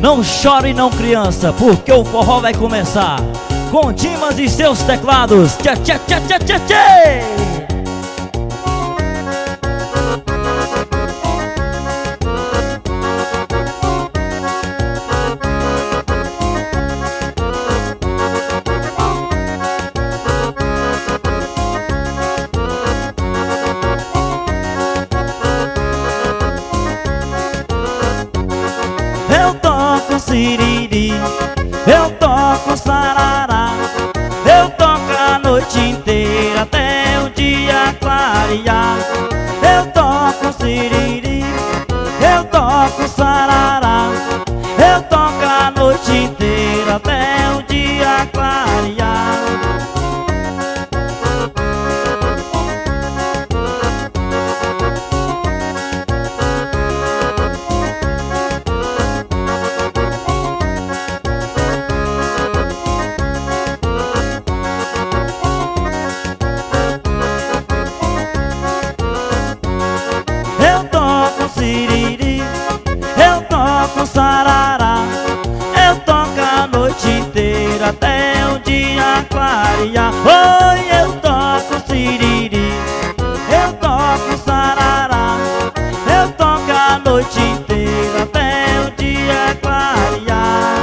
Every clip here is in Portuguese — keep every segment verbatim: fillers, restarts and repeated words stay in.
Não chore não, criança, porque o forró vai começar. Com Dimas e seus teclados. Tchê, tchê, tchê, tchê, tchê, tchê. Eu toco siriri, eu toco sarará, eu toco a noite inteira até o dia clarear. Eu toco siriri, eu toco sarará, eu toco a noite inteira até o dia clarear. Siriri, eu toco sarará, eu toco a noite inteira até o dia clarear. Oi, eu toco siriri, eu toco sarará, eu toco a noite inteira até o dia clarear.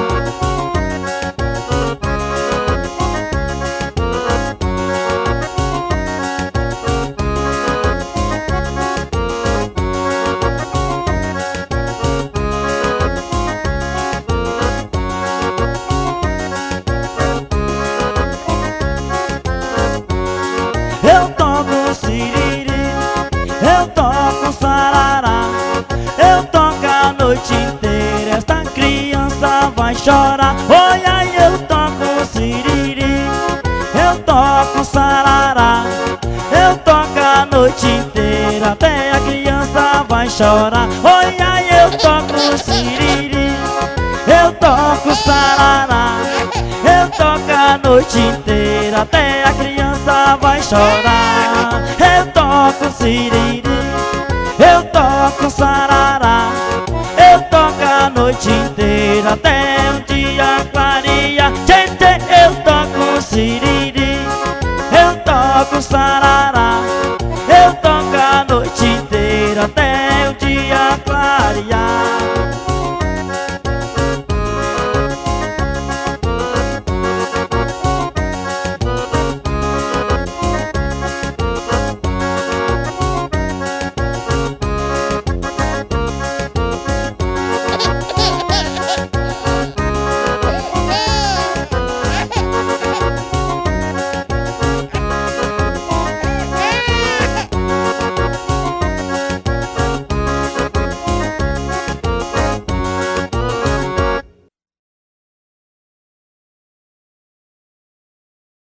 Eu toco siriri, eu toco sarará, eu toco a noite inteira, esta criança vai chorar. Oi, ai, eu toco siriri, eu toco sarará, eu toco a noite inteira, até a criança vai chorar. Oi, ai, eu toco siriri, eu toco sarará, eu toco a noite inteira, até a criança vai chorar. Eu toco siriri, eu toco sarará, eu toco a noite inteira até o dia clarear.